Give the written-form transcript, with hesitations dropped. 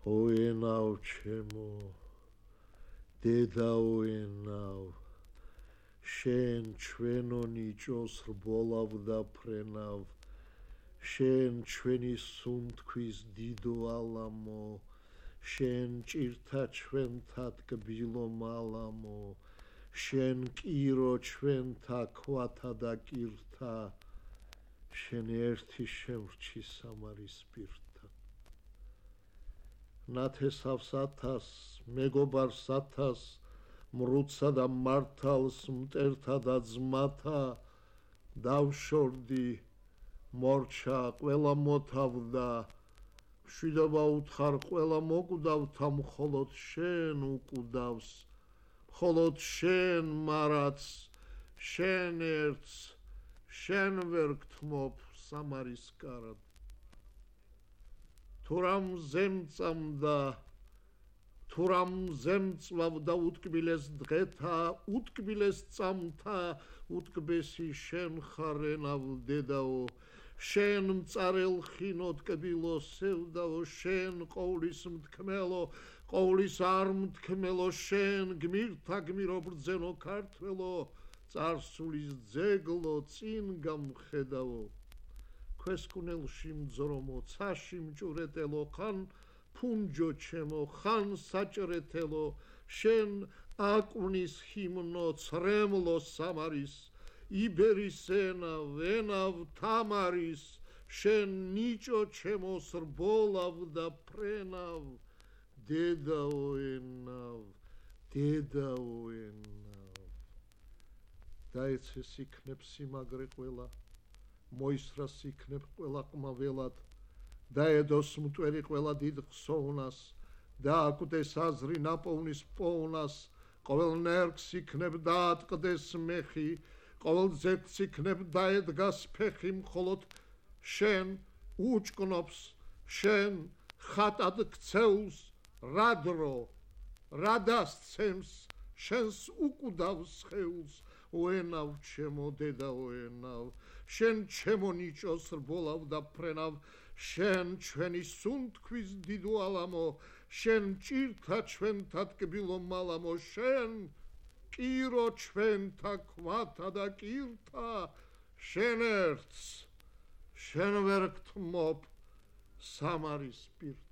ოენავ ჩემო დედაოენავ შენ ჩვენო ნიჭოს რბოლავ და ფრენავ შენ ჩვენი სუნთქვის დიდო ალამო შენ ჭირთა ჩვენთა ტკბილო მალამო შენ კირო ჩვენთა ქვათა და კირთა შენ ერთი შემრჩი სამარის პირთა ნათესავს ათას მეგობარს ათას მრუცსა და მართალს მტერთა და ძმათა დავშორდი მორჩა ყველა მოთავდა მშვიდობა უთხარ ყველა მოკვდავთა მხოლოდ შენ უკვდავს მხოლოდ შენ მარაც შენ ერთს შენ ვერ გთმობ სამარის კარად თუ რამ ზემწამდა თუ რამ ზემწვავდა უტკბილეს დღეთა უტკბილეს წამთა უტკბესი შენ ხარ ენავ დედაო შენ მწარელ ხინო ტკბილო სევდაო შენ ყოვლის მთქმელო ყოვლის არ მთქმელო შენ გმირთა გმირო ბრძენო ქართველო წარსულის ძეგლო წინ გამხედავო ქვესკუნელში მძრომო ცაში მჭურეტელო ხან ფუნჯო ჩემო ხან საჭრეთელო შენ აკვნის ჰიმნო ცრემლო სამარის იბერის ენავ თამარის შენ ნიჭო ჩემო სრბოლავ და ფრენავ დედაოენავ დაეცეს იქნებ სიმაგრე ყველა მოისრას იქნებ ყველა ყმაველად დაედოს მტვერი ყველა დიდ ხსოვნას დააკვდეს აზრი ნაპოვნის პოვნას ყოველ ნერგს იქნებ დაატყდეს მეხი ყოველ ძეგლს იქნებ დაედგას ფეხი მხოლოდ შენ უჭკნობს შენ ხატად ქცეულს რადრო რადასცემს შენს უკვდავს სხეულს ოენავ ჩემო დედაოენავ შენ ჩემო ნიჭოს რბოლავ და ფრენავ შენ ჩვენი სუნთქვის დიდო ალამო შენ ჭირთა ჩვენთა ტკბილო მალამო შენ კირო ჩვენთა ქვათა და კირთა შენ ერთს შენ ვერ გთმობ სამარის პირთ